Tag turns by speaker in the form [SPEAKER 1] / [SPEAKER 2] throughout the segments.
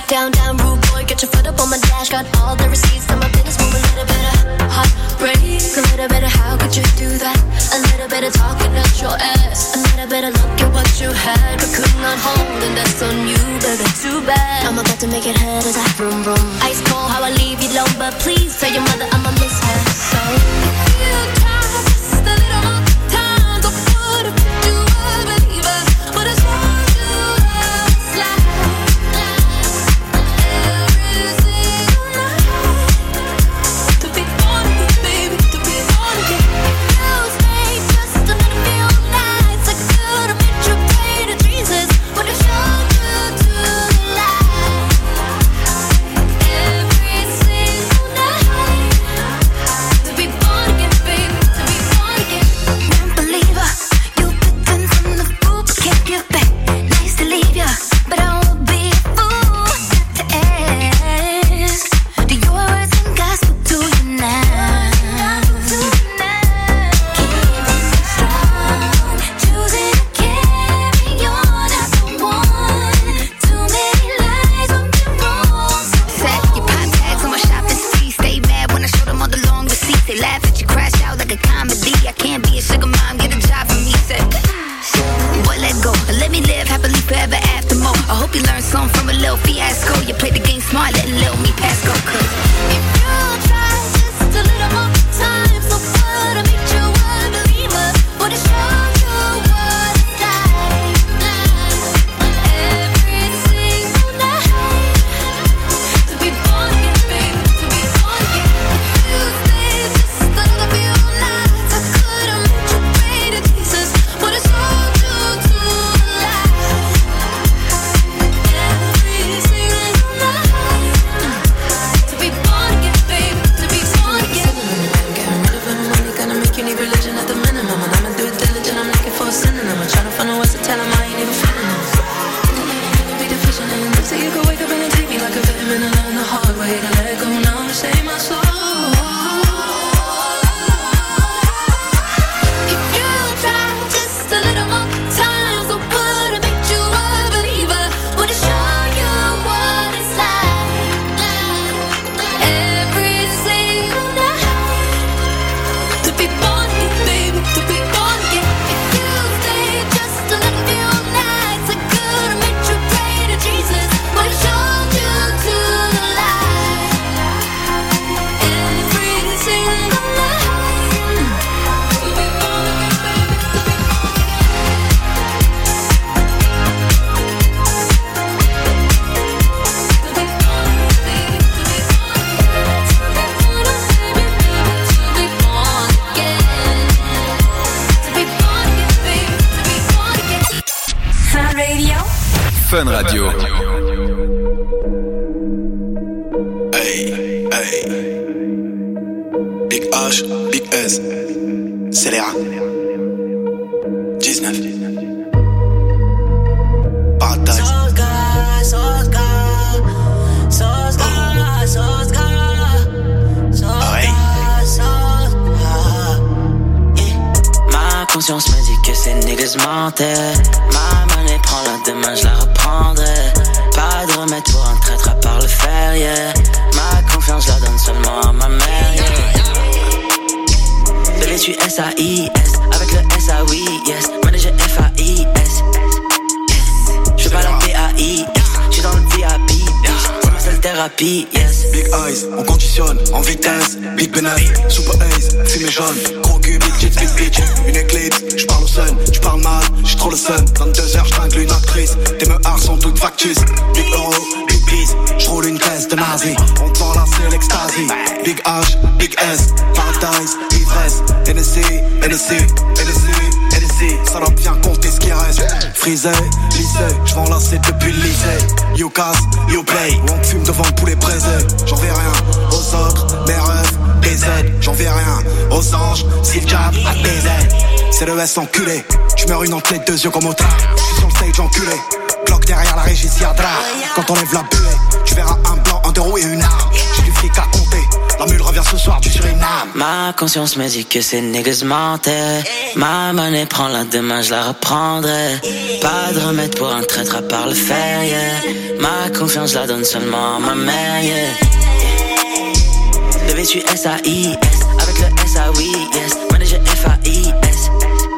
[SPEAKER 1] Down, down, rude boy, get your foot up on my dash. Got all the receipts, and my business move a little bit of heartbreak. A little bit of how could you do that? A little bit of talking at your ass. A little bit of look at what you had, but could not hold, and that's on you, baby. Too bad. I'm about to make it head as I vroom vroom. Ice cold, how I leave you alone, but please tell your mother I'ma miss her. So if you try just a little more time, don't put it to a believer. But it's hard to slide.
[SPEAKER 2] Fun Radio.
[SPEAKER 3] Hey, hey. Big H, Big S. Scélérat. 19. Paradise.
[SPEAKER 4] Ma conscience me dit que ces niggas mentaient. Ma monnaie prend la demain, je la reprendrai. Pas de remède pour un traître à part le fer, yeah. Ma confiance, je la donne seulement à ma mère, yeah. Bébé, je suis S-A-I-S, avec le S-A-Oui, yes. Manager F-A-I-S, je suis pas la P-A-I-S, je suis dans le VIP, c'est ma seule thérapie, yes.
[SPEAKER 3] Big eyes, on conditionne, en vitesse. Big Benef, Super Ace, fumée jaune. Gros cul, big tits, big bitch. Une éclipse, j'parle au sun, j'parle mal, j'suis trop le sun. 22h, j'tringle une actrice. Tes meurs sont toutes factices. Big euro, big peace, j'roule une caisse de nazi. On te vend là, c'est l'extasie. Big H, Big S, Paradise, ivresse. NSC, NSC, NSC, NSC. Ça doit bien compter ce qui reste. Frisé, lycée, j'vends lasser depuis le lycée. You casse, you play. On te fume devant le poulet braisé. J'en vais rien aux autres, mes rêves, des aides. J'en vais rien aux anges, si le jab a des aides. C'est le S enculé, tu meurs une entrée, deux yeux comme au train. J'suis sur le stage enculé, Glock derrière la régie, s'y a drap. Quand on lève la buée, tu verras un blanc, un deux roues et une arme. J'ai du fric à compter, La mule revient ce soir du Suriname.
[SPEAKER 4] Ma conscience me dit que ces niggas mentaient. Ma monnaie prend la demain, je la reprendrai. Pas de remède pour un traître à part le fer, yeah. Ma confiance, je la donne seulement à ma mère, yeah. Bébé, tu S-A-I-S, avec le S-A-Oui, yes. Manager F-A-I-S.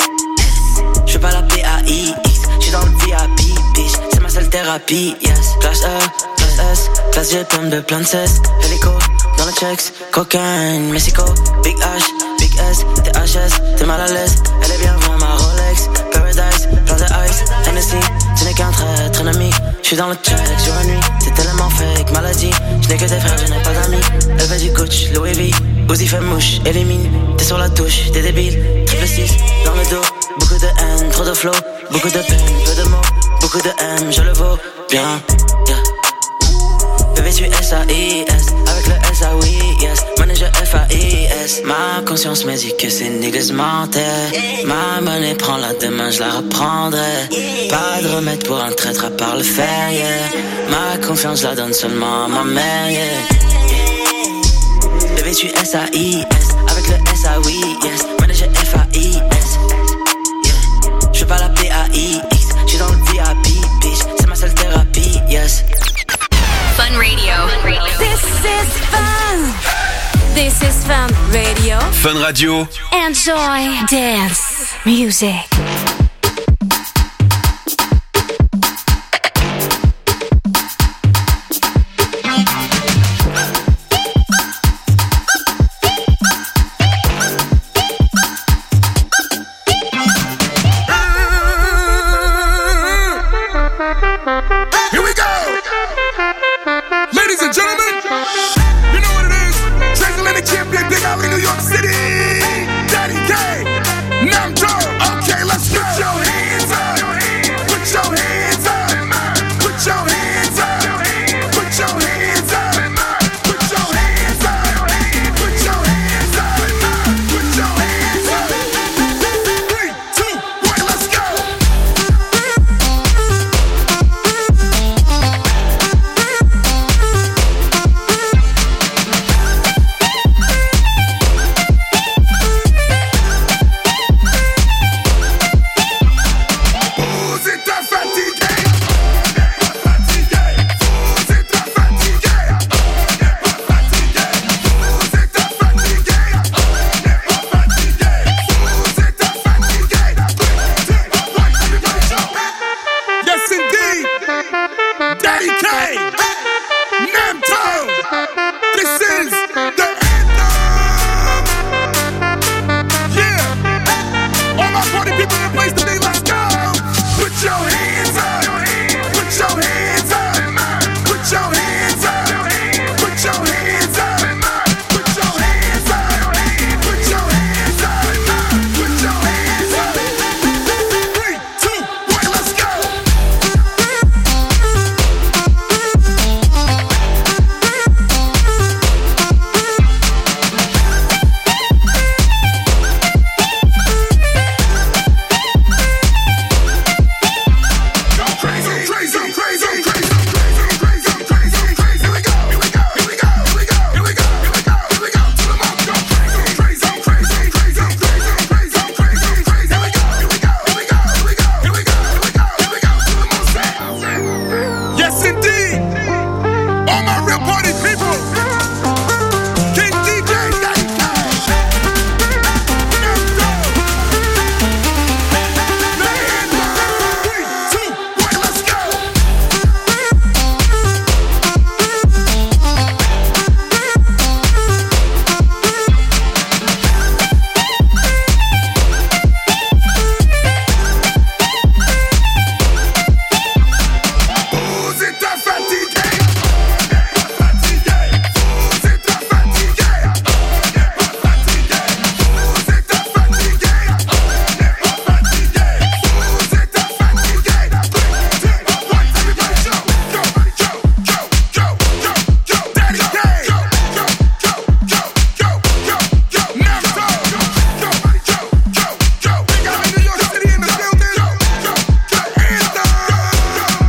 [SPEAKER 4] Je fais pas la P-A-I-X, j'suis dans le VIP, bitch. C'est ma seule thérapie, yes. Clash E, clash S, classe G, pomme de plein de cesse. Hélico, dans le checks, cocaine, Mexico. Big H, Big S, THS, t'es mal à l'aise. Elle est bien vraiment ma Rolex. Paradise, plein de ice, Hennessy. Ce n'est qu'un traître ennemi. J'suis dans le check sur la nuit. C'est tellement fake, maladie. J'n'ai que des frères, je n'ai pas d'amis. Elle veut du Gucci, Louis V. Uzi fait mouche, élimine. T'es sur la touche, t'es débile. Triple 6, dans le dos. Beaucoup de haine, trop de flow. Beaucoup de peine, peu de mots. Beaucoup de haine, je le vaux bien, yeah. Bébé, tu S-A-I-S, avec le S-A-Oui, yes. Manager F-A-I-S. Ma conscience me dit que ces niggas mentaient. Ma monnaie prend la demain, je la reprendrai. Pas de remède pour un traître à part le fer, yeah. Ma confiance, je la donne seulement à ma mère, yeah. Bébé, tu S-A-I-S, avec le S-A-Oui, yes. Manager F-A-I-S. Je pas la P-A-I-X, j'suis dans le VIP, bitch. C'est ma seule thérapie, yes.
[SPEAKER 2] Fun Radio.
[SPEAKER 5] This is fun. This is Fun Radio.
[SPEAKER 6] Fun Radio.
[SPEAKER 5] Enjoy dance music.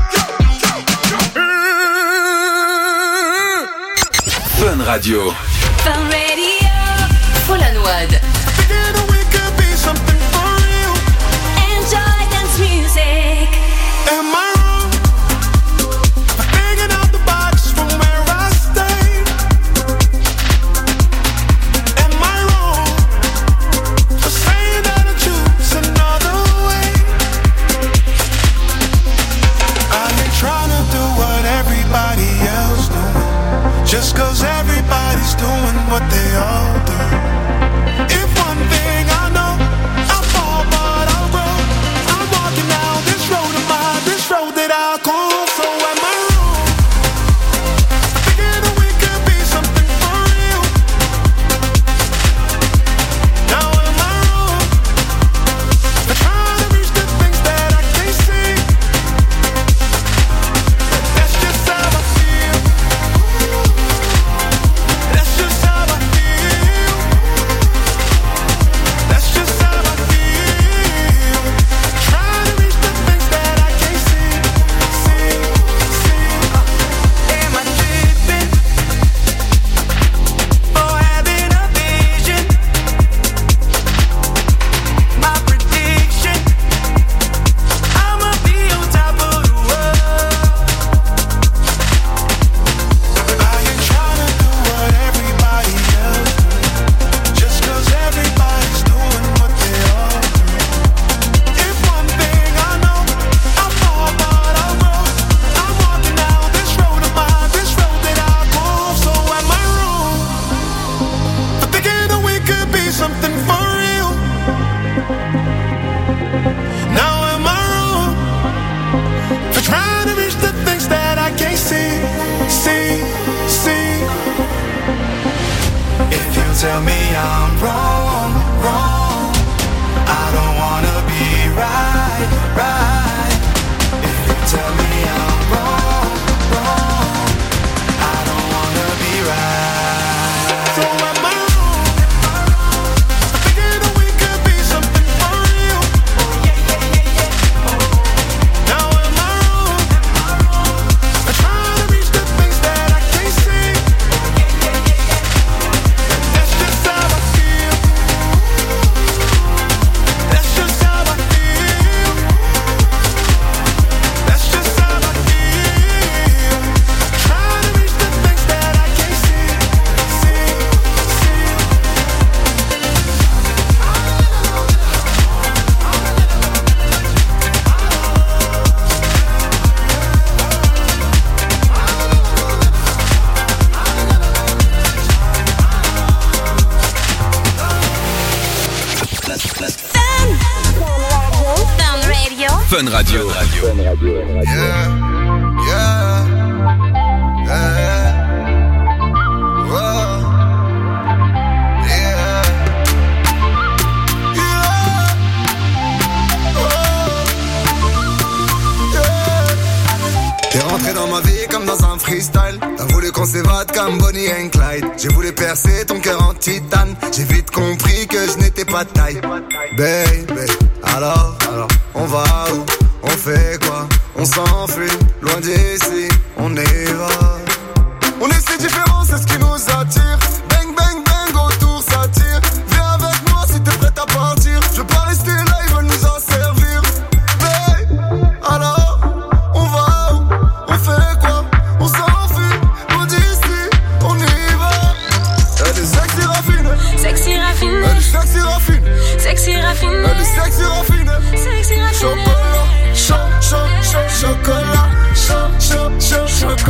[SPEAKER 6] Radio.
[SPEAKER 5] Fun Radio.
[SPEAKER 2] Folanwad.
[SPEAKER 5] Enjoy dance music.
[SPEAKER 3] Am I wrong for thinking out the box from where I stay? Am I wrong for saying that I choose another way? I ain't trying to do what everybody else doing, just 'cause everybody's doing what they all do. If one thing I know, I'll fall but I'll grow. I'm walking down this road of mine, this road that I call. So am I wrong for thinking that we could be something for real? Now am I wrong for trying to reach the things that I can't see? That's just how I feel. That's just how I feel. That's just how I feel. Trying to reach the things that I can't see. Am I tripping or having a vision? My prediction, I'ma be on top of the world. I ain't trying to do what everybody else do, just 'cause everybody's doing what they all do. If one thing I know, I'll fall but I'll grow. I'm walking down this road of mine, this road that I go. So am I wrong for thinking that we could be something for real? Now am I wrong for trying to reach the things that I can't see? If you tell me I'm wrong, I don't wanna be right. If you tell me I'm wrong, I don't wanna be right. So am I wrong for thinking that we could be something for real? Now am I wrong for trying to reach the things that I can't see? That's just how I feel. That's just how I feel. That's just how I feel. Trying to reach the things that I can't see.
[SPEAKER 5] Fun Radio.
[SPEAKER 2] Fun Radio.
[SPEAKER 6] T'es rentré dans ma vie comme dans un freestyle. T'as voulu qu'on s'évade comme Bonnie and Clyde. J'ai voulu percer ton cœur en titane. J'ai vite compris que je n'étais pas de taille. Baby, alors, on va où? On fait quoi? On s'enfuit, loin d'ici, on y va. On est si différents, c'est ce qui nous attire. Bang, bang, bang, autour ça tire. Viens avec moi si t'es prête à partir. Je veux pas rester là, ils veulent nous en servir. Baby, alors, on va où? On fait quoi? On s'enfuit, loin d'ici, on y va. Elle est sexy raffinée.
[SPEAKER 5] Sexy raffinée.
[SPEAKER 6] Elle est sexy raffinée.
[SPEAKER 5] Sexy raffinée.
[SPEAKER 6] Elle est sexy raffinée.
[SPEAKER 5] Sexy raffinée.
[SPEAKER 6] Chocolat, chocolat, chocolat,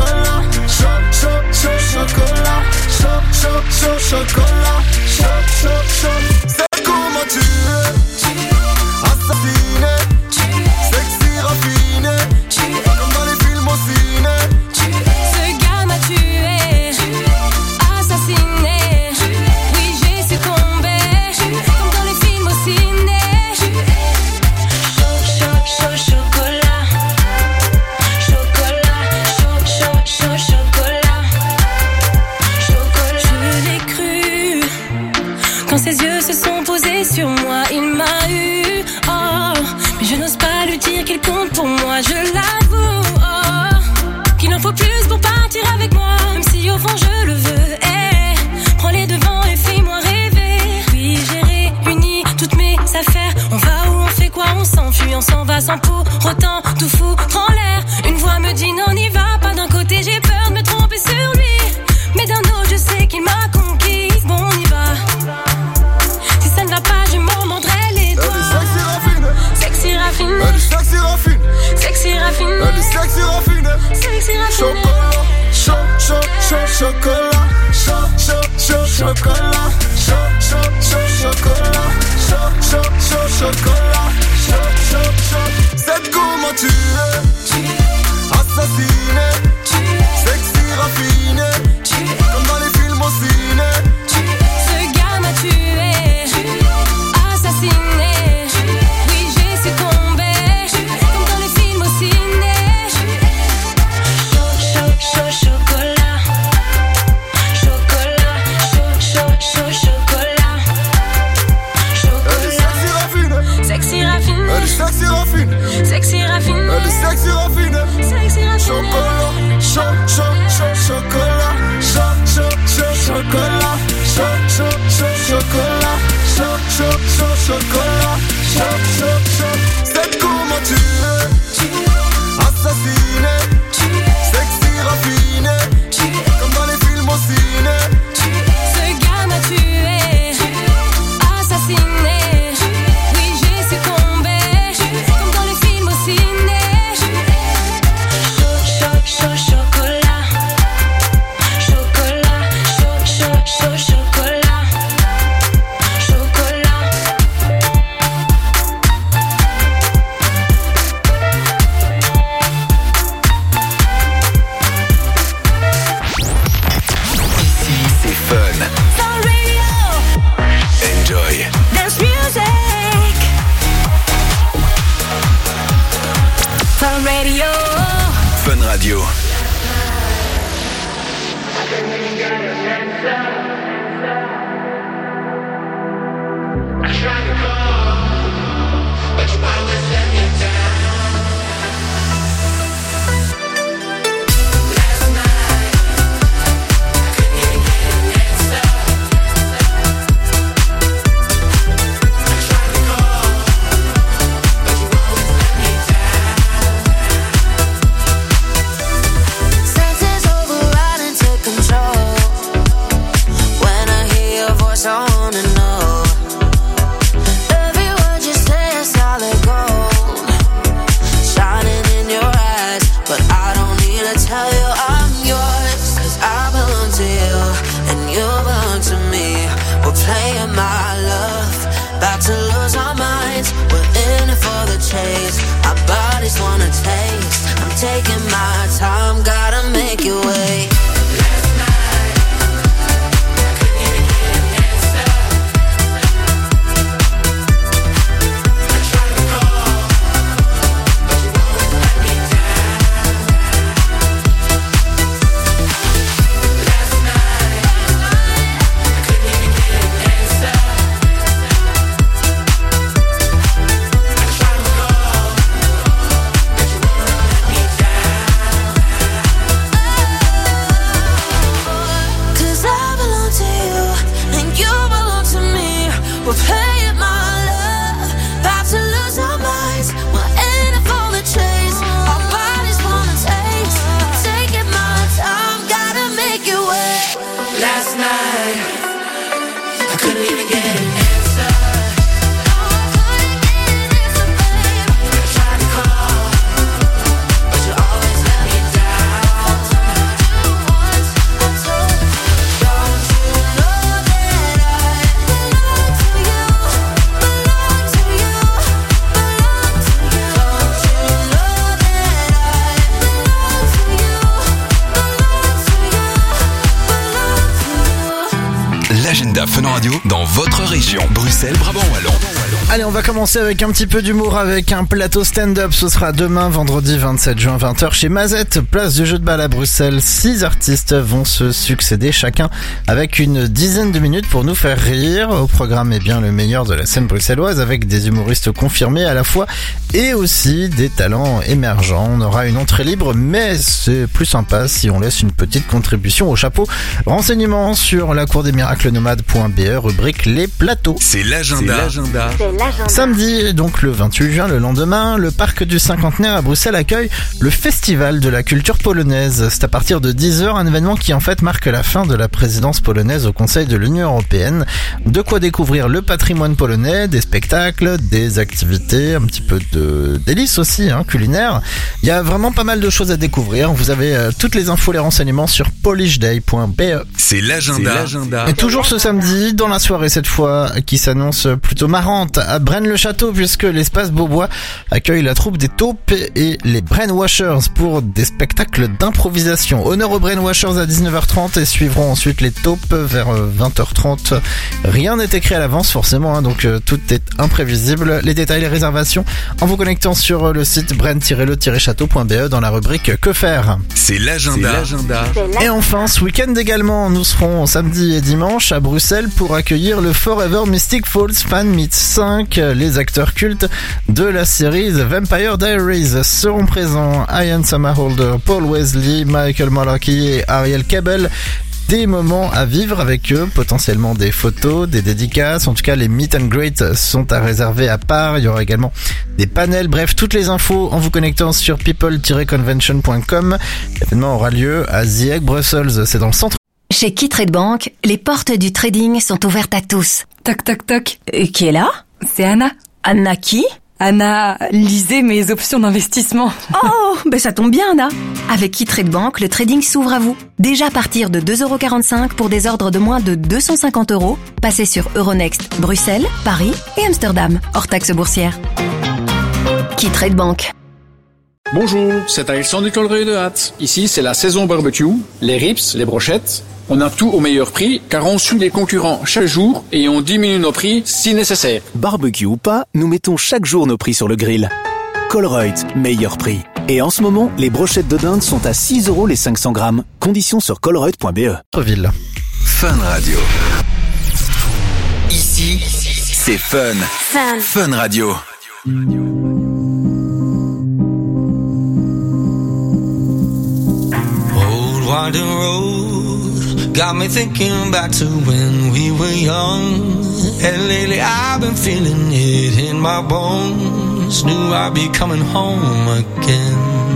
[SPEAKER 6] chocolat. C'est comment tu es, assassiné, sexy raffiné, comme dans les films au ciné.
[SPEAKER 5] Ce gars m'a tué, assassiné. Oui, j'ai succombé, comme dans les films au ciné. Chocolat, chocolat. Je l'ai cru quand ses yeux se sont posés sur moi. Il m'a eu, oh, mais je n'ose pas lui dire qu'il compte pour moi. Je l'avoue, oh, qu'il en faut plus pour partir avec moi. Même si au fond je le veux, prends les pas sans pour autant tout foutre en l'air. Une voix me dit non, n'y va pas. D'un côté j'ai peur de me tromper sur lui, mais d'un autre je sais qu'il m'a conquise. Bon, on y va. Si ça ne va pas, je m'en mordrai les doigts. Sexy raffiné,
[SPEAKER 6] Sexy raffiné,
[SPEAKER 5] sexy raffiné,
[SPEAKER 6] elle est sexy raffiné,
[SPEAKER 5] sexy raffiné.
[SPEAKER 6] Chocolat, chocolat, cette comment tu es, assassiné, sexy raffiné, comme dans les films au ciné.
[SPEAKER 5] Ce gars m'a tué, assassiné. Oui, j'ai succombé, comme dans les films au ciné. Chocolat. Chocolat. Chocolat.
[SPEAKER 6] Elle est sexy raffiné,
[SPEAKER 5] Sexy raffiné,
[SPEAKER 6] elle est sexy raffiné,
[SPEAKER 5] sexy raffiné,
[SPEAKER 6] elle est sexy raffiné.
[SPEAKER 5] sexy raffiné.
[SPEAKER 6] Chocolat, chocolat, c'est comment tu es, assassiné, sexy raffiné, comme dans les films au ciné.
[SPEAKER 5] Ce gars m'a tué, assassiné. Oui, j'ai succombé, comme dans les films au ciné. Chocolat. Chocolat. Chocolat. Chocolat.
[SPEAKER 3] Ici, c'est fun.
[SPEAKER 5] Fun Radio,
[SPEAKER 3] Enjoy.
[SPEAKER 5] dance music. Fun Radio.
[SPEAKER 3] Fun Radio.
[SPEAKER 1] Senses override and take control. When I hear your voice, I wanna know. Every word you say is solid gold, shining in your eyes. But I don't need to tell you I'm yours, 'cause I belong to you and you belong to me. We're playing my love, about to lose our minds. We're in it for the chase, our bodies wanna taste. I'm taking my time, gotta make you wait.
[SPEAKER 3] l'agenda Fun Radio dans votre région. Bruxelles, Brabant Wallon.
[SPEAKER 7] Allez, on va commencer avec un petit peu d'humour avec un plateau stand-up. Ce sera demain, vendredi 27 juin, 20h, chez Mazette, place du Jeu de Balle à Bruxelles. 6 artistes vont se succéder, chacun avec une dizaine de minutes pour nous faire rire. Au programme, bien le meilleur de la scène bruxelloise, avec des humoristes confirmés à la fois et aussi des talents émergents. On aura une entrée libre, mais c'est plus sympa si on laisse une petite contribution au chapeau. Renseignements sur la cour des miracles nomades.be, rubrique les plateaux.
[SPEAKER 3] C'est l'agenda.
[SPEAKER 2] C'est
[SPEAKER 8] C'est l'agenda.
[SPEAKER 7] Samedi, donc le 28 juin, le lendemain, le parc du Cinquantenaire à Bruxelles accueille le Festival de la culture polonaise. C'est à partir de 10h, un événement qui en fait marque la fin de la présidence polonaise au Conseil de l'Union européenne. De quoi découvrir le patrimoine polonais, des spectacles, des activités, un petit peu de délices aussi, culinaires. Il y a vraiment pas mal de choses à découvrir. Vous avez toutes les infos, les renseignements sur polishday.be.
[SPEAKER 9] C'est l'agenda.
[SPEAKER 7] Et toujours ce samedi, dans la soirée cette fois, qui s'annonce plutôt marrante, à Braine-le-Château, puisque l'espace Beaubois accueille la troupe des taupes et les Brainwashers pour des spectacles d'improvisation. Honneur aux Brainwashers à 19h30 et suivront ensuite les taupes vers 20h30. Rien n'est écrit à l'avance forcément, donc tout est imprévisible. Les détails, les réservations en vous connectant sur le site braine-le-château.be dans la rubrique Que faire.
[SPEAKER 9] C'est l'agenda.
[SPEAKER 7] Et enfin, ce week-end également, nous serons samedi et dimanche à Bruxelles pour accueillir le Forever Mystic Falls Fan Meet 5. Les acteurs cultes de la série The Vampire Diaries seront présents. Ian Somerhalder, Paul Wesley, Michael Malarkey et Ariel Cabell. Des moments à vivre avec eux, potentiellement des photos, des dédicaces, en tout cas les meet and greet sont à réserver à part, il y aura également des panels, bref toutes les infos en vous connectant sur people-convention.com. L'événement aura lieu à The Hague, Brussels, c'est dans le centre.
[SPEAKER 10] Chez Keytrade Bank, les portes du trading sont ouvertes à tous.
[SPEAKER 11] Toc toc toc.
[SPEAKER 10] Et qui est là?
[SPEAKER 11] C'est Anna.
[SPEAKER 10] Anna qui?
[SPEAKER 11] Anna, lisez mes options d'investissement.
[SPEAKER 10] Oh, ça tombe bien Anna. Avec Keytrade Bank, le trading s'ouvre à vous. Déjà à partir de 2,45€ pour des ordres de moins de 250 €. Passez sur Euronext, Bruxelles, Paris et Amsterdam, hors taxe boursière. Keytrade Bank.
[SPEAKER 12] Bonjour, c'est Alexandre du Collereuil de Hâte. Ici, c'est la saison barbecue, les ribs, les brochettes. On a tout au meilleur prix car on suit les concurrents chaque jour et on diminue nos prix si nécessaire.
[SPEAKER 13] Barbecue ou pas, nous mettons chaque jour nos prix sur le grill. Colruyt, meilleur prix. Et en ce moment, les brochettes de dinde sont à 6 € les 500 grammes. Conditions sur colruyt.be.
[SPEAKER 7] Ville.
[SPEAKER 9] Fun Radio. Ici, c'est Fun. Fun Radio.
[SPEAKER 14] Old winding road got me thinking back to when we were young. And lately I've been feeling it in my bones. Knew I'd be coming home again.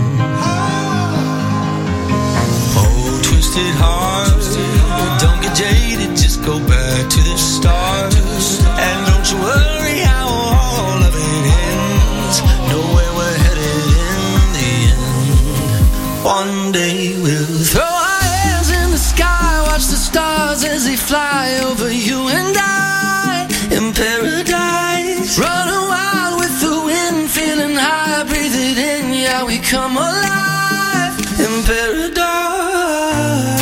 [SPEAKER 14] Oh, twisted heart, don't get jaded, just go back to the start. And don't you worry how all of it ends. Know where we're headed in the end. One day we'll throw our hands in the sky, watch the stars as they fly over you and I. In paradise, running wild with the wind, feeling high, breathe it in, yeah, we come alive. In paradise.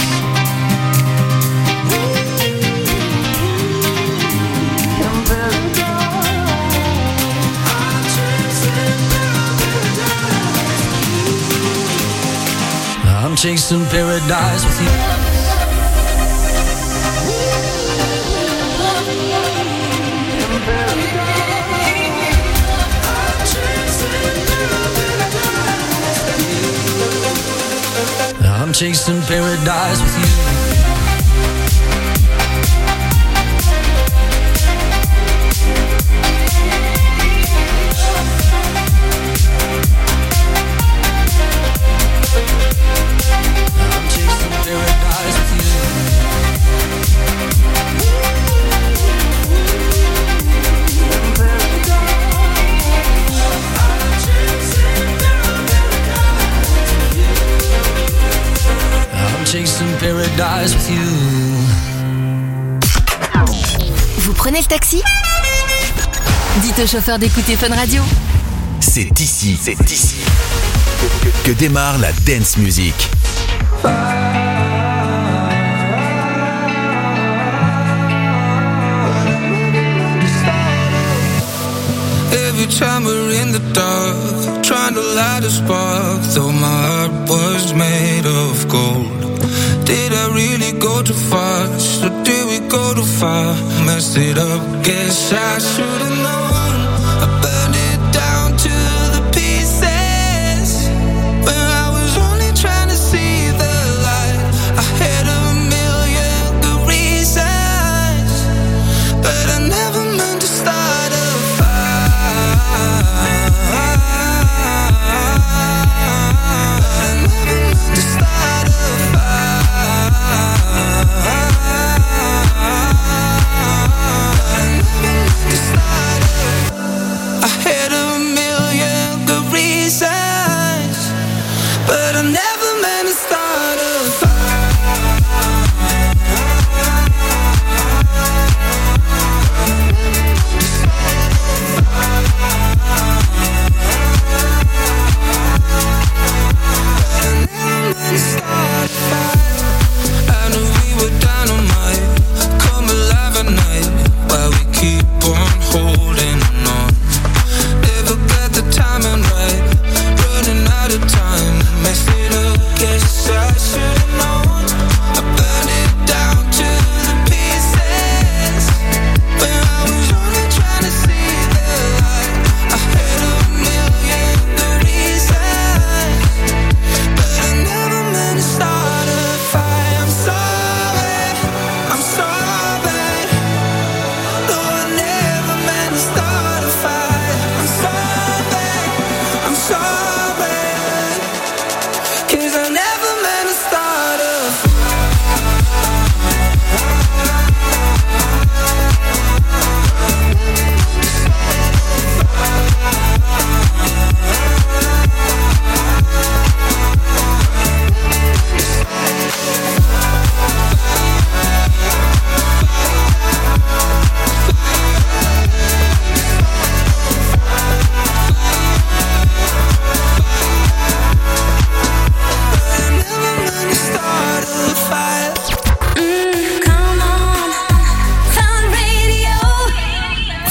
[SPEAKER 14] I'm chasing paradise with you. I'm chasing paradise with you. Chasing paradise with you.
[SPEAKER 10] Vous prenez le taxi? Dites au chauffeur d'écouter Fun Radio.
[SPEAKER 9] C'est ici que démarre la dance music.
[SPEAKER 14] Every time we're in the dark, trying to light a spark, though my heart was made of gold. Did I really go too fast, or did we go too far? Messed it up, guess I should've known. I burned it down to the pieces, when I was only trying to see the light. I had a million good reasons, but I never meant to start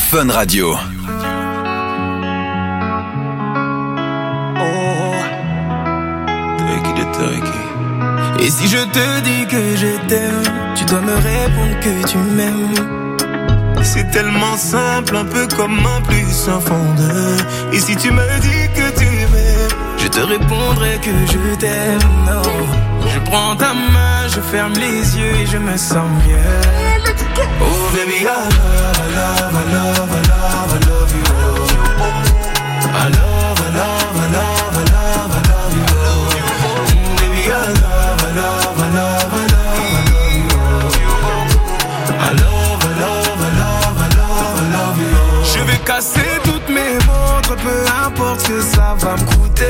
[SPEAKER 9] Fun Radio.
[SPEAKER 8] Et si je te dis que je t'aime, tu dois me répondre que tu m'aimes. C'est tellement simple, un peu comme un plus un fond de. Et si tu me dis que tu m'aimes, je te répondrai que je t'aime. Non. Je prends ta main, je ferme les yeux et je me sens mieux. Oh baby, I love, I love, I love, I love, I love you. I love, I love, I love, I love, I love you. Baby, I love. I love, I love, I love you. I love, I love, I love, I love, I love you. Je vais casser toutes mes montres, peu importe ce que ça va me coûter.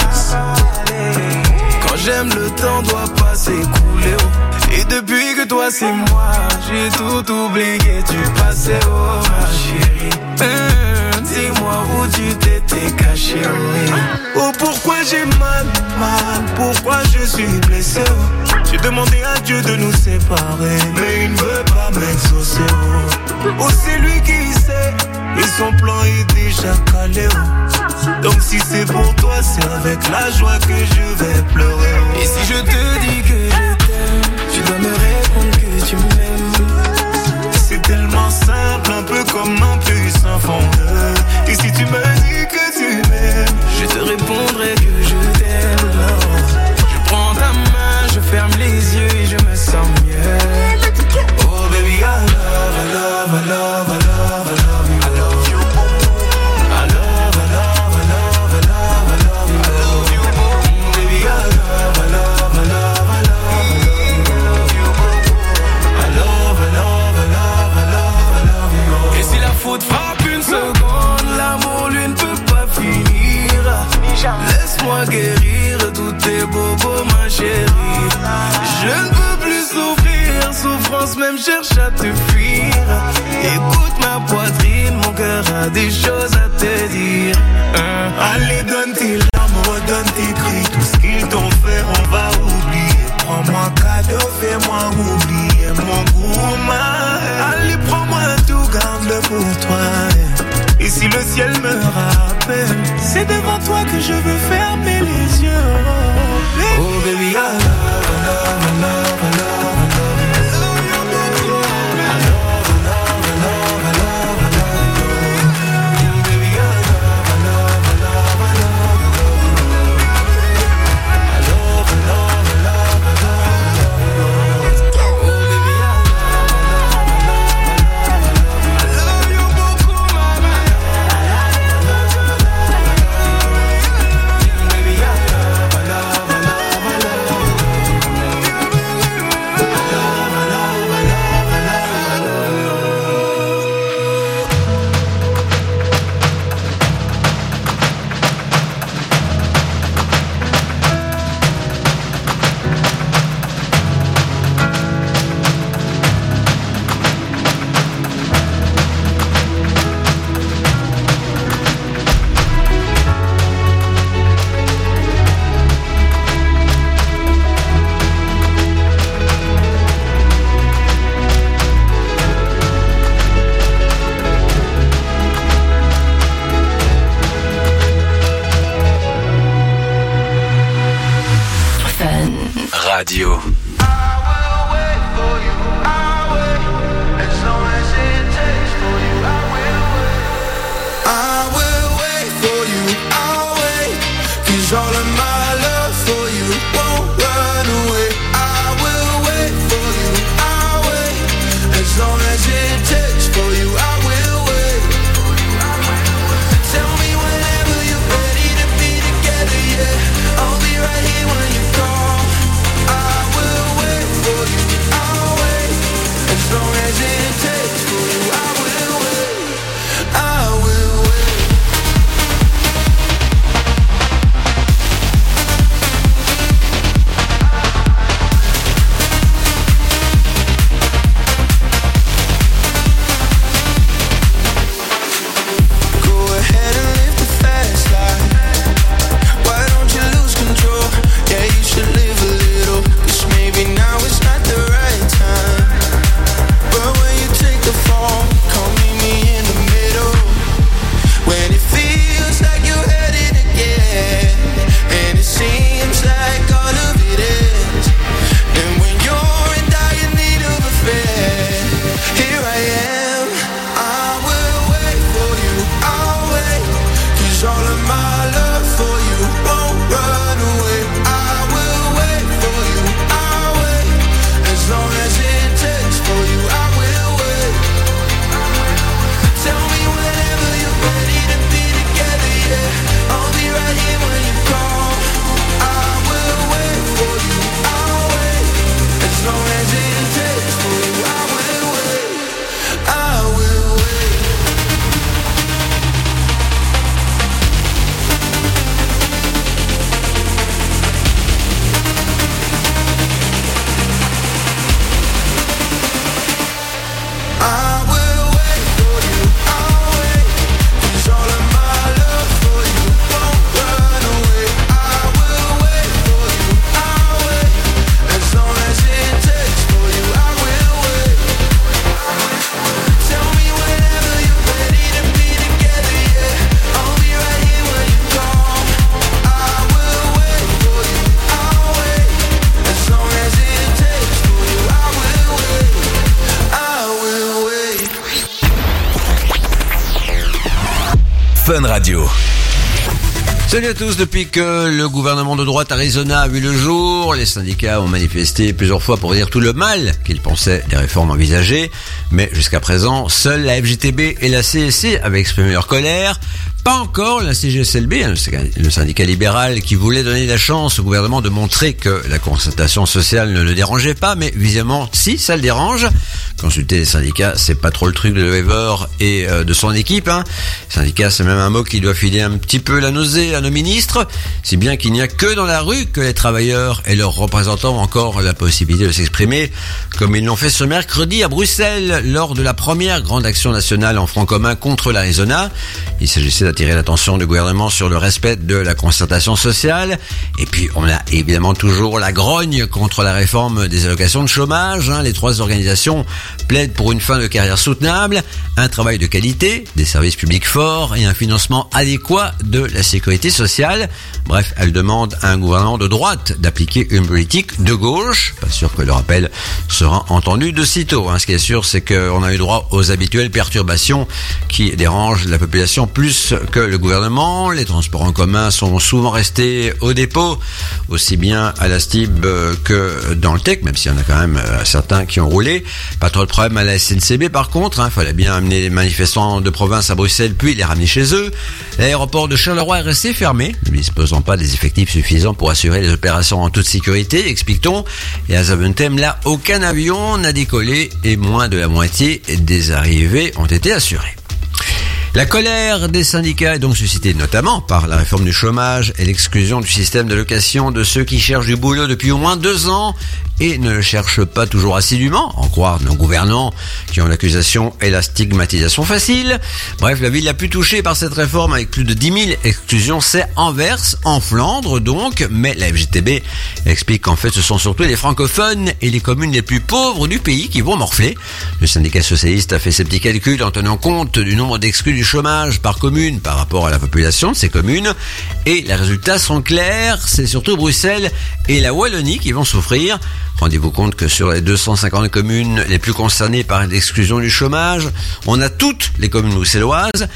[SPEAKER 8] Quand j'aime, le temps doit pas s'écouler. Et depuis que toi c'est moi, j'ai tout oublié, tu passais, oh ma chérie. Dis-moi où tu t'étais caché, oh pourquoi j'ai mal, pourquoi je suis blessé, oh. J'ai demandé à Dieu de nous séparer, mais il ne veut pas m'exaucer, oh c'est lui qui sait, et son plan est déjà calé, oh. Donc si c'est pour toi, c'est avec la joie que je vais pleurer, oh. Et si je te dis que je t'aime, tu dois me répondre que tu m'aimes. C'est tellement simple, un peu comme un plus un fond de. Et si tu me dis que tu m'aimes, je te répondrai que je t'aime. Je prends ta main, je ferme les yeux et je me sens mieux. Oh baby, I love, I love, I love, I love, I love you. I love you. I love, I love, I love, I love, I love you. I love you. Baby, I love, I love, I love, I love you. I love, I love, I love, I love, I love you. Et si la faute frappe une seconde, l'amour lui ne peut pas finir. Laisse-moi guérir tous tes bobos, ma chérie. Je ne peux plus souffrir, souffrance même cherche à te fuir. Écoute ma poitrine, mon cœur a des choses à te dire. Allez, donne tes larmes, redonne tes cris. Tout ce qu'ils t'ont fait, on va oublier. Prends-moi cadeau, fais-moi oublier mon gourmand. Allez, prends-moi tout, garde-le pour toi. Et si le ciel me rappelle, c'est devant toi que je veux fermer les yeux. Oh baby, I love, I love, I love, I love, I love you. I love, I love, I love, I love, I love you. Baby, I love, I love, I love, I love, I love you. I love, I love, I love, I love, I love you. Oh baby, I love, I love, I love, I love, I love you beaucoup, mama. Baby, I love, I love, I love, I love you.
[SPEAKER 9] Radio.
[SPEAKER 8] All of my love for you won't run away. I will wait for you, I'll wait. As long as it takes for you, I will wait. Tell me whenever you're ready to be together, yeah. I'll be right here when you call. I will wait for you, I'll wait.
[SPEAKER 9] Fun Radio.
[SPEAKER 15] Salut à tous. Depuis que le gouvernement de droite Arizona a vu le jour, les syndicats ont manifesté plusieurs fois pour dire tout le mal qu'ils pensaient des réformes envisagées. Mais jusqu'à présent, seuls la FGTB et la CSC avaient exprimé leur colère. Pas encore la CGSLB, le syndicat libéral qui voulait donner la chance au gouvernement de montrer que la concertation sociale ne le dérangeait pas, mais visiblement, si, ça le dérange. Consulter les syndicats, c'est pas trop le truc de Weber et de son équipe. Syndicat, c'est même un mot qui doit filer un petit peu la nausée à nos ministres, si bien qu'il n'y a que dans la rue que les travailleurs et leurs représentants ont encore la possibilité de s'exprimer, comme ils l'ont fait ce mercredi à Bruxelles, lors de la première grande action nationale en front commun contre l'Arizona. Il s'agissait d'attirer l'attention du gouvernement sur le respect de la concertation sociale. Et puis, on a évidemment toujours la grogne contre la réforme des allocations de chômage. Les trois organisations plaident pour une fin de carrière soutenable, un travail de qualité, des services publics forts et un financement adéquat de la sécurité sociale. Bref, elles demandent à un gouvernement de droite d'appliquer une politique de gauche. Pas sûr que leur appel sera entendu de sitôt. Ce qui est sûr, c'est qu'on a eu droit aux habituelles perturbations qui dérangent la population plus que le gouvernement. Les transports en commun sont souvent restés au dépôt, aussi bien à la STIB que dans le TEC, même s'il y en a quand même certains qui ont roulé. Pas trop de problème à la SNCB par contre, fallait bien amener les manifestants de province à Bruxelles puis les ramener chez eux. L'aéroport de Charleroi est resté fermé, ne disposant pas des effectifs suffisants pour assurer les opérations en toute sécurité, explique-t-on. Et à Zaventem, là, aucun avion n'a décollé et moins de la moitié des arrivées ont été assurées. La colère des syndicats est donc suscitée notamment par la réforme du chômage et l'exclusion du système d'allocation de ceux qui cherchent du boulot depuis au moins 2 ans et ne le cherchent pas toujours assidûment, en croire nos gouvernants qui ont l'accusation et la stigmatisation facile. Bref, la ville la plus touchée par cette réforme avec plus de 10 000 exclusions, c'est Anvers, en Flandre donc, mais la FGTB explique qu'en fait ce sont surtout les francophones et les communes les plus pauvres du pays qui vont morfler. Le syndicat socialiste a fait ses petits calculs en tenant compte du nombre d'exclus du chômage par commune par rapport à la population de ces communes et les résultats sont clairs, c'est surtout Bruxelles et la Wallonie qui vont souffrir. Rendez-vous compte que sur les 250 communes les plus concernées par l'exclusion du chômage, on a toutes les communes bruxelloises,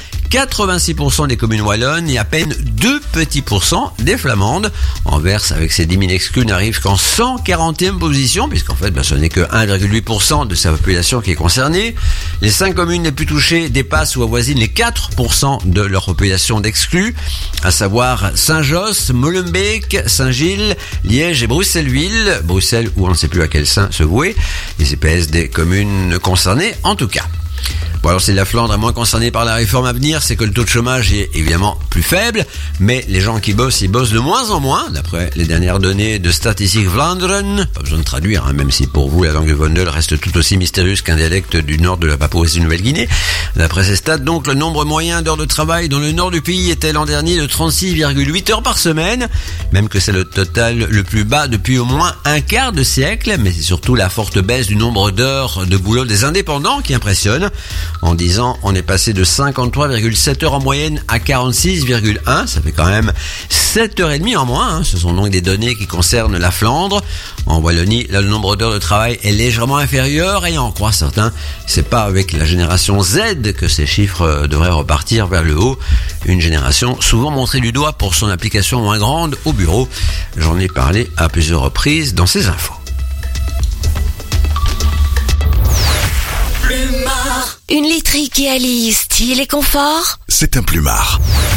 [SPEAKER 15] 86% des communes wallonnes et à peine 2 petits pourcents des flamandes. Anvers, avec ses 10 000 exclus, n'arrive qu'en 140e position, puisqu'en fait, ce n'est que 1,8% de sa population qui est concernée. Les 5 communes les plus touchées dépassent ou avoisinent les 4% de leur population d'exclus, à savoir Saint-Josse, Molenbeek, Saint-Gilles, Liège et Bruxelles-Ville. Bruxelles, où on ne sait plus à quel saint se vouer, les CPS des communes concernées en tout cas. Bon, alors si la Flandre est moins concernée par la réforme à venir, c'est que le taux de chômage est évidemment plus faible, mais les gens qui bossent, ils bossent de moins en moins, d'après les dernières données de Statistique Vlaanderen. Pas besoin de traduire, même si pour vous la langue de Vondel reste tout aussi mystérieuse qu'un dialecte du nord de la Papouasie-Nouvelle-Guinée. D'après ces stats, donc, le nombre moyen d'heures de travail dans le nord du pays était l'an dernier de 36,8 heures par semaine, même que c'est le total le plus bas depuis au moins un quart de siècle, mais c'est surtout la forte baisse du nombre d'heures de boulot des indépendants qui impressionne. En 10 ans, on est passé de 53,7 heures en moyenne à 46,1. Ça fait quand même 7h30 en moins. Ce sont donc des données qui concernent la Flandre. En Wallonie, là, le nombre d'heures de travail est légèrement inférieur et en croit certains, c'est pas avec la génération Z que ces chiffres devraient repartir vers le haut. Une génération souvent montrée du doigt pour son application moins grande au bureau. J'en ai parlé à plusieurs reprises dans ces infos.
[SPEAKER 1] Plumard. Une literie qui allie style et confort.
[SPEAKER 9] C'est un Plumard.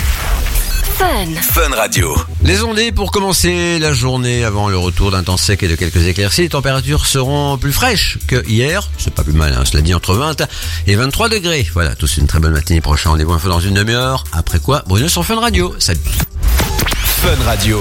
[SPEAKER 9] Fun Radio.
[SPEAKER 15] Les ondées pour commencer la journée avant le retour d'un temps sec et de quelques éclaircies. Les températures seront plus fraîches que hier. C'est pas plus mal, cela dit, entre 20 et 23 degrés. Voilà, tous une très bonne matinée. Prochain rendez-vous info dans une demi-heure. Après quoi, Bruno sur Fun Radio. Salut.
[SPEAKER 9] Fun Radio.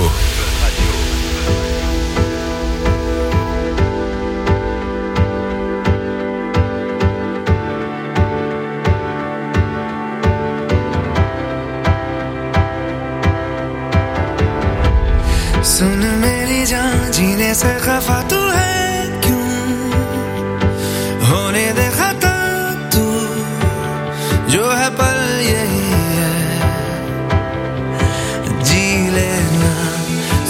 [SPEAKER 8] सुन मेरी जान जीने से खफा तू है क्यों होने दे खता तू जो है पल यही है जी लेना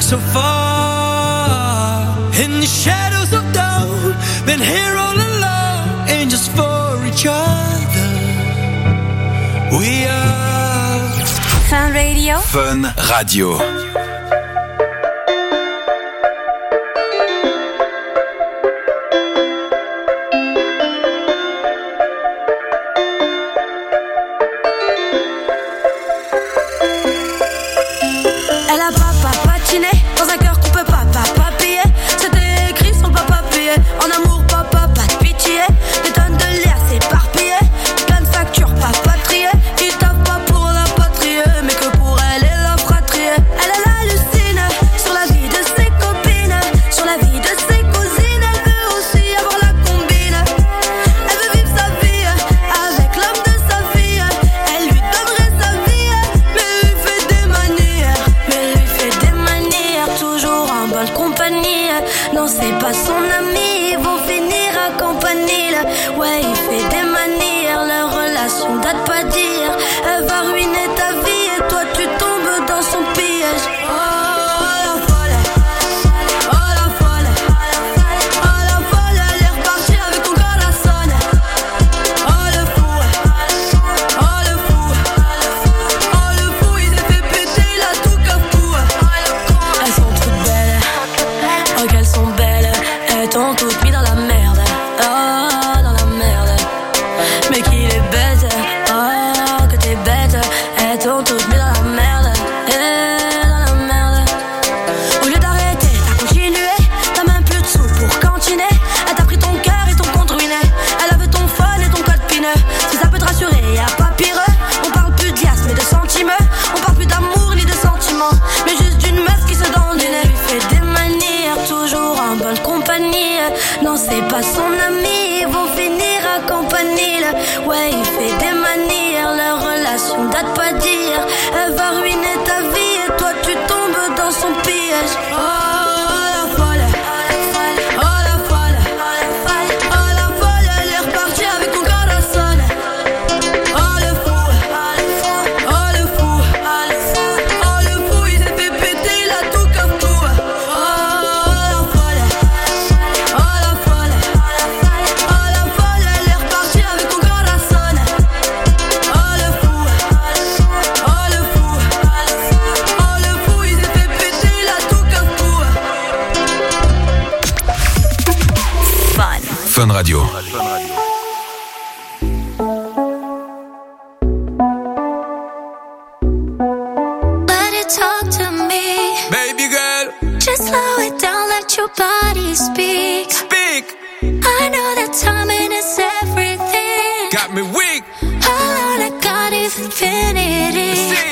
[SPEAKER 8] so far in the shadows of dawn. Been here all along and just for each other. We are
[SPEAKER 10] Fun Radio.
[SPEAKER 9] Fun Radio. Fun Radio.
[SPEAKER 1] Let it talk to me,
[SPEAKER 8] baby girl.
[SPEAKER 1] Just slow it down, let your body speak.
[SPEAKER 8] Speak.
[SPEAKER 1] I know that timing is everything.
[SPEAKER 8] Got me weak.
[SPEAKER 1] All I got is infinity.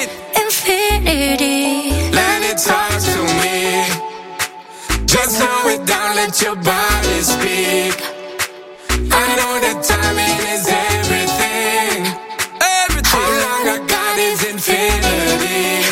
[SPEAKER 1] Infinity.
[SPEAKER 8] Let it talk to me. Just slow it down, let your body speak. I know that timing is everything. Everything. How long I got is infinity.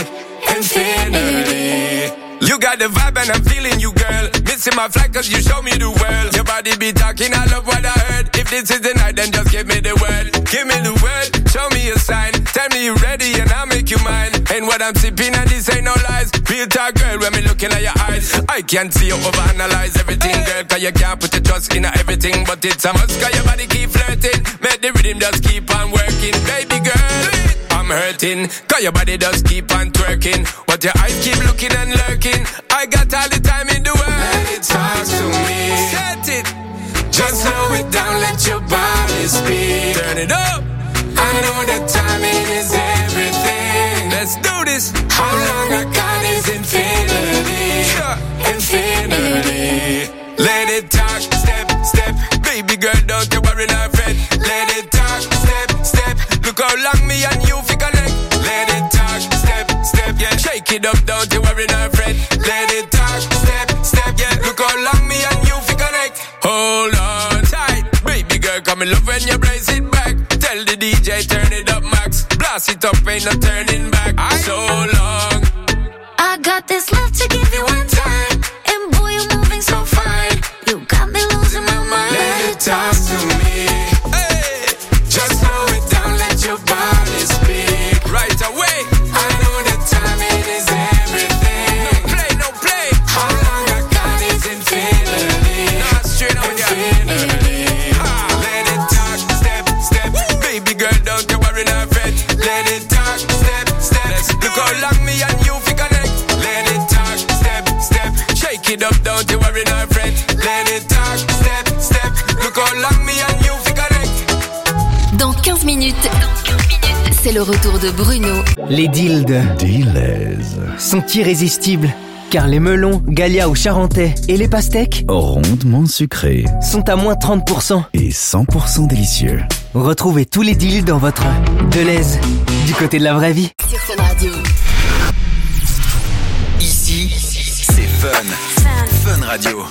[SPEAKER 8] Infinity. You got the vibe and I'm feeling you, girl. Missing my flight cause you show me the world. Your body be talking, I love what I heard. If this is the night, then just give me the word. Give me the word, show me a sign. Tell me you're ready and I'll make you mine. And what I'm sipping and this ain't no lies. Real talk, girl, when me looking at your eyes. I can't see you overanalyze everything, girl. Cause you can't put your trust in everything. But it's a must cause your body keep flirting. Make the rhythm just keep on working. Baby girl, I'm hurting. Cause your body just keep on twerking. But your eyes keep looking and lurking. I got all the time in the world. Let it talk to me. Set it. Just slow it down, let your body speak. Turn it up. I know that timing is everything. Let's do this. How long I got is infinity. Infinity. Let it talk, step, step. Baby girl, don't you worry, not fret. Let it talk, step, step. Look how long me and you fi connect. Let it talk, step, step, yeah. Shake it up, don't you worry, not fret. Let it talk, step, step, yeah. Look how long me and you fi connect. Hold on tight, baby girl, come in love when you brace it back. Tell the DJ turn it up max. Blast it up, ain't no turning back. So long.
[SPEAKER 1] I got this love to give you one time. And boy, you're moving so fine. You got me losing my mind.
[SPEAKER 8] Let it talk to me. Hey. Just slow it down, let your body speak. Right away. I know that timing is everything. No play, no play.
[SPEAKER 2] minutes, c'est le retour de Bruno.
[SPEAKER 16] Les dildes sont irrésistibles, car les melons, Galia ou Charentais et les pastèques,
[SPEAKER 17] rondement sucrés,
[SPEAKER 16] sont à moins 30%.
[SPEAKER 17] Et 100% délicieux.
[SPEAKER 16] Retrouvez tous les deals dans votre Deleuze, du côté de la vraie vie.
[SPEAKER 2] Sur Fun Radio.
[SPEAKER 9] Ici, c'est Fun. Fun Radio.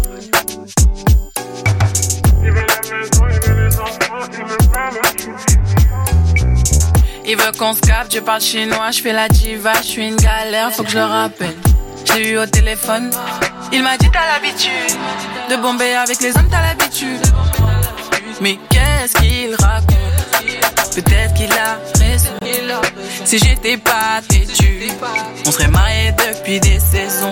[SPEAKER 18] Il veut qu'on se capte, je parle chinois, je fais la diva, je suis une galère, faut que je le rappelle. Je l'ai eu au téléphone, il m'a dit t'as l'habitude de bomber avec les hommes, t'as l'habitude. Mais qu'est-ce qu'il raconte? Peut-être qu'il a raison. Si j'étais pas têtu, on serait mariés depuis des saisons.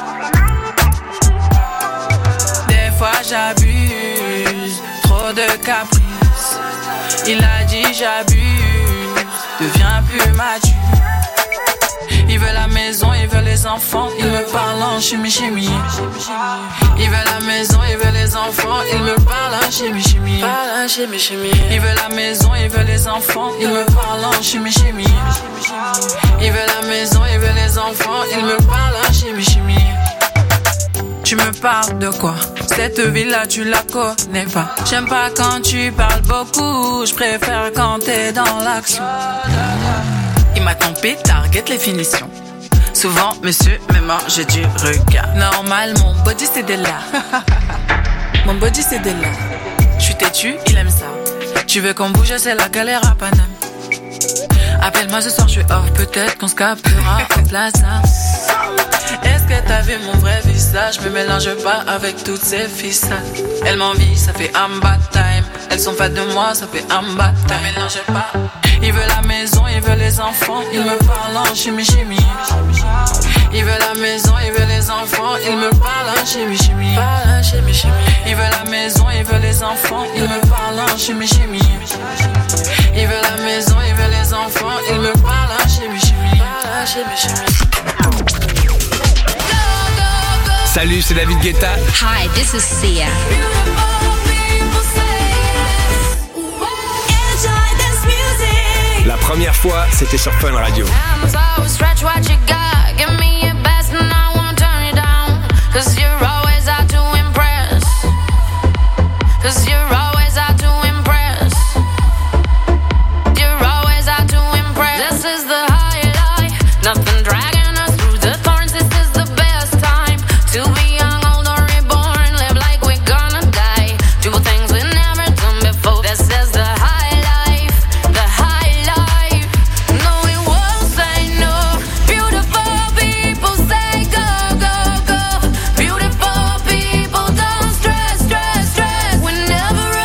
[SPEAKER 18] Des fois j'abuse, trop de caprices. Il a dit j'abuse, deviens plus mature. Il veut la maison, il veut les enfants, il me parle en chimie. Il veut la maison, il veut les enfants, il me parle en chimie. Il veut la maison, il veut les enfants, il me parle en chimie. Il veut la maison, il veut les enfants, il me parle en chimie. Tu me parles de quoi? Cette ville-là, tu la connais pas. J'aime pas quand tu parles beaucoup, je préfère quand t'es dans l'action. Il m'a trompé, target les finitions. Souvent, monsieur me mange du regard. Normal, mon body c'est de là. Mon body c'est de là. Je suis têtu, il aime ça. Tu veux qu'on bouge, c'est la galère à Paname. Appelle-moi ce soir, je suis off. Peut-être qu'on se captera en plaza. Est-ce que t'as vu mon vrai visage? Me mélange pas avec toutes ces ficelles. Elle m'envie, ça fait amba time. Elles sont fans de moi, ça fait amba time. Me mélange pas. Il veut la maison, il veut les enfants, il me parle en chimie. Il veut la maison, il veut les enfants, il me parle en chimie. Il veut la maison, il veut les enfants, il me parle en chimie. Il veut la maison, il veut les enfants, il me parle en chimie.
[SPEAKER 19] Salut, c'est David Guetta.
[SPEAKER 2] Hi, this is Sia.
[SPEAKER 19] La première fois, c'était sur Fun Radio.
[SPEAKER 5] Never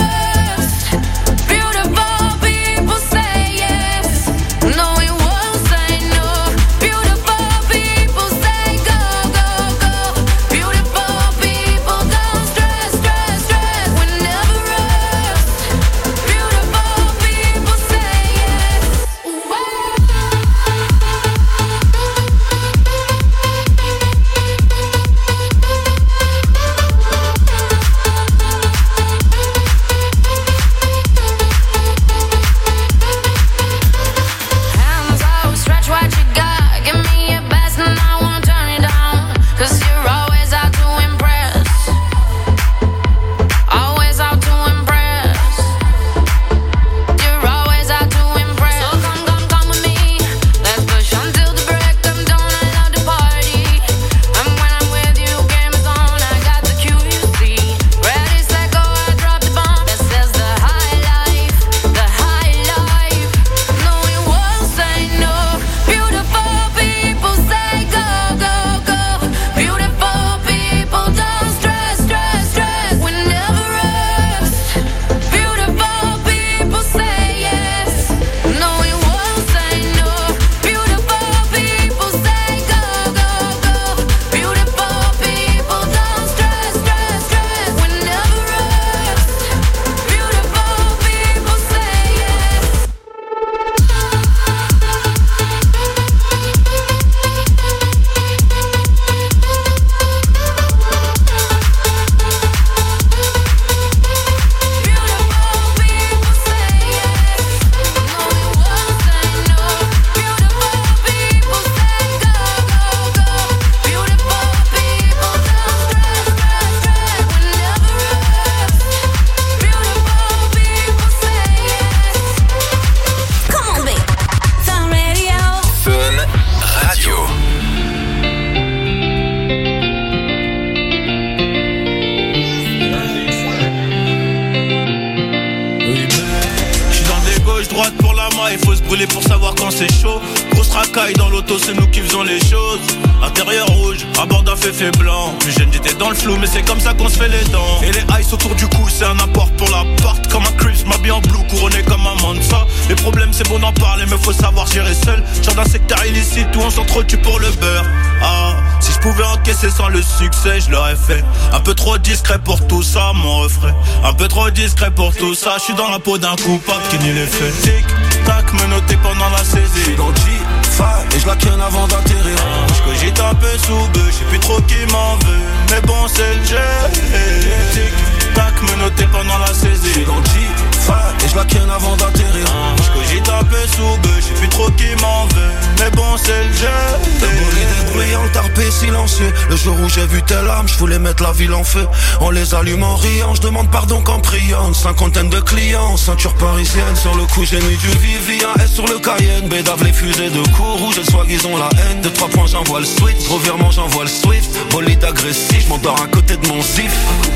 [SPEAKER 20] pas, il faut se brûler pour savoir quand c'est chaud. Grosse racaille dans l'auto, c'est nous qui faisons les choses. Intérieur rouge, à bord d'un féfé blanc. Plus jeune j'étais dans le flou, mais c'est comme ça qu'on se fait les dents. Et les ice autour du cou, c'est un apport pour l'appart. Comme un Crips, m'habille en blue, couronné comme un Mansa. Les problèmes c'est bon d'en parler, mais faut savoir gérer seul. Genre d'un secteur illicite où on s'entretue pour le beurre. Ah, si je pouvais encaisser sans le succès, je l'aurais fait. Un peu trop discret pour tout ça, mon refrain. Un peu trop discret pour tout ça. Je suis dans la peau d'un coupable qui nie les faits. Tic tac, me noter pendant la saisie.
[SPEAKER 3] Dans G5 et je la ken avant d'atterrir.
[SPEAKER 20] Je cogite un peu sous bœuf, je sais plus trop qui m'en veut. Mais bon c'est le jeu. Tic tac, me noter pendant la saisie.
[SPEAKER 3] Dans G5 et je la ken avant d'atterrir.
[SPEAKER 20] Je cogite un peu sous bœuf, je sais plus trop qui m'en veut. Mais bon c'est le jeu.
[SPEAKER 3] Des bruyants, tarpé silencieux. Le jour où j'ai vu telle arme, je voulais mettre la ville en feu. On les allume en riant, je demande pardon qu'en priant. Une cinquantaine de clients, ceinture parisienne. Sur le coup j'ai mis du Vivian S sur le Cayenne. Bédave les fusées de coups rouges, le swag ils ont la haine. De 3 points j'envoie le switch, revirement j'envoie le Swift. Bolide agressif, je m'endors à côté de mon zif.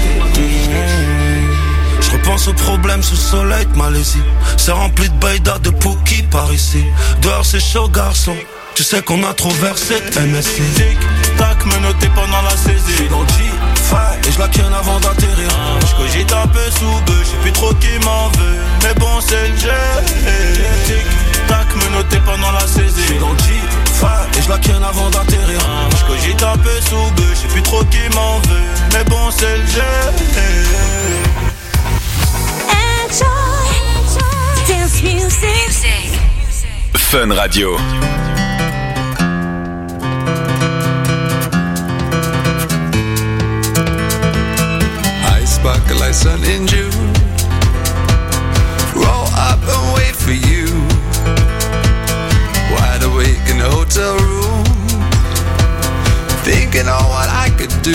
[SPEAKER 3] Je repense aux problèmes sous soleil de Malaisie. C'est rempli de baïda, de Pookie par ici. Dehors c'est chaud garçon, tu sais qu'on a trop versé de MSC.
[SPEAKER 20] Tic tac, me noter pendant la saisie.
[SPEAKER 3] Dans G5 et je la ken avant d'atterrir.
[SPEAKER 20] Je cogite un peu sous bœuf, je sais plus trop qui m'en veut. Mais bon c'est le jeu. Tic tac, me noter pendant la saisie.
[SPEAKER 3] Dans G5 et je la ken avant d'atterrir.
[SPEAKER 20] Je cogite un peu sous bœuf, je sais plus trop qui m'en veut. Mais bon c'est le jeu.
[SPEAKER 1] Dance music.
[SPEAKER 9] Fun Radio.
[SPEAKER 14] I sparkle like sun in June. Roll up and wait for you. Wide awake in a hotel room, thinking on what I could do.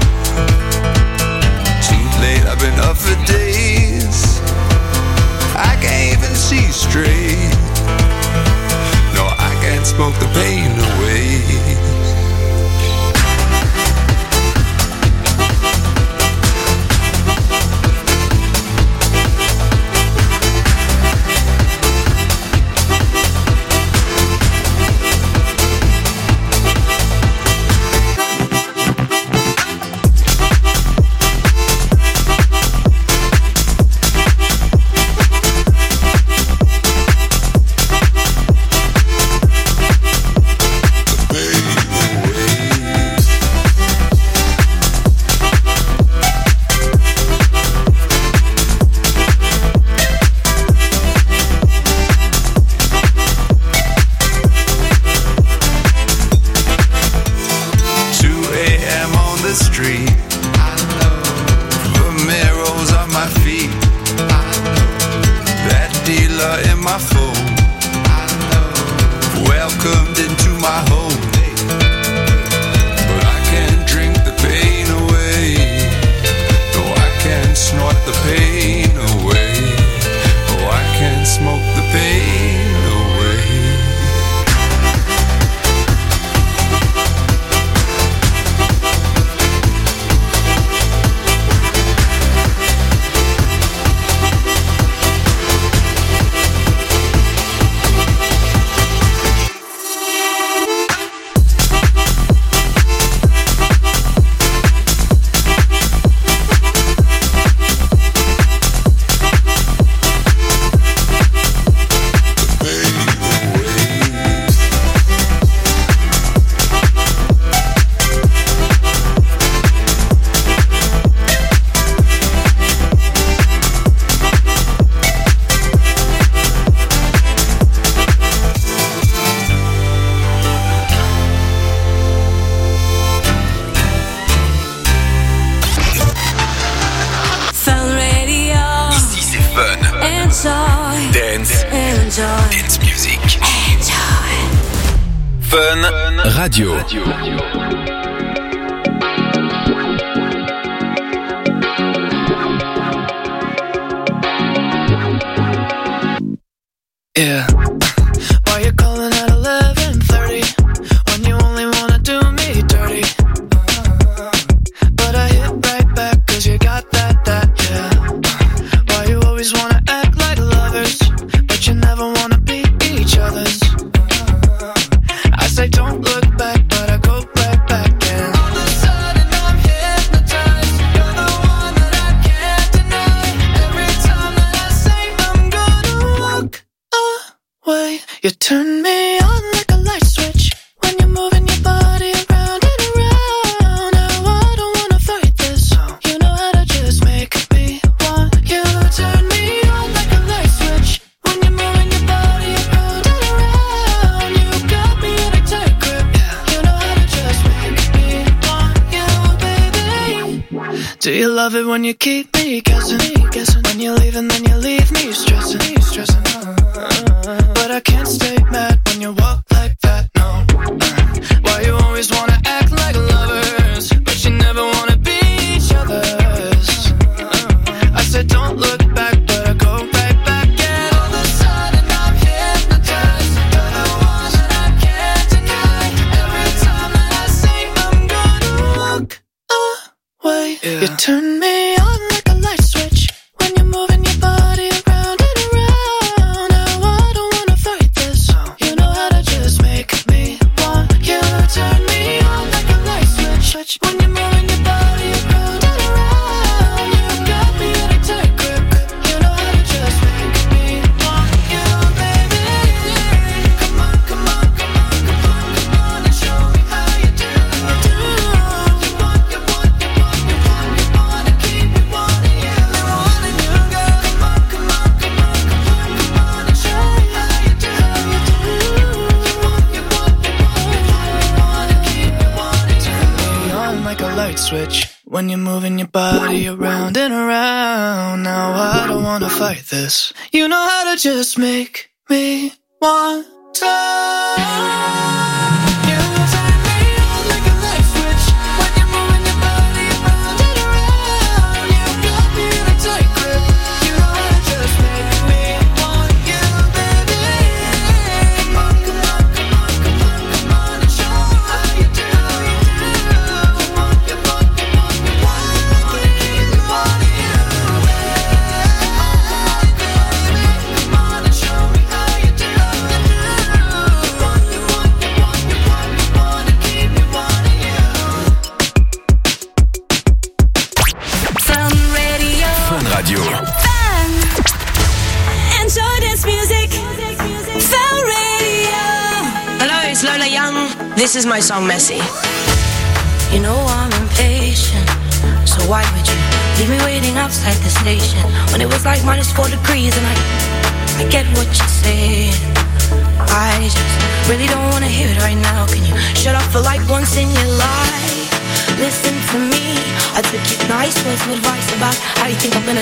[SPEAKER 14] Too late, I've been up for days. I can't even see straight. No, I can't smoke the pain away.
[SPEAKER 9] Dance music. Enjoy. Fun Radio.
[SPEAKER 8] Yeah. Why you calling at 11:30 when you only wanna do me dirty? But I hit right back 'cause you got that, yeah. Why you always wanna act like lovers, but you never wanna be You turn me on like a light switch when you're moving your body around and around. Now I don't wanna fight this. You know how to just make me want you. Turn me on like a light switch when you're moving your body around and around. You got me in a tight grip. You know how to just make me want you, baby. Do you love it when you keep me guessing? When you leave and then you leave me stressing. But I can't stay mad when you walk like that, no. Why you always wanna act like lovers, but you never wanna be each other's? I said don't look back, but I go right back. And all of a sudden I'm hypnotized. You're the one that I can't deny. Every time that I say I'm gonna walk away, you turn me on like a light switch when you're moving your body around and around. Now I don't wanna fight this. You know how to just make me want you. Turn me on like a light switch when you're moving your body around and around. You got me in a tight grip. You know how to just make me want you, baby. Come on, come on, come on, come on, come on and show me how you do. You want to keep me wanting you. Wanting you, girl. Come on, come on, come on, come on, come on and show me how you do. You want to keep me wanting. Turn me on like a light switch when you're moving your body around and around. Now I don't wanna fight this. You know how to just make me want to.
[SPEAKER 21] This is my song, Messy. You know I'm impatient, so why would you leave me waiting outside the station when it was like -4 degrees and I get what you're saying. I just really don't wanna hear it right now. Can you shut up for like once in your life? Listen to me, I took your nice words of advice about how you think I'm gonna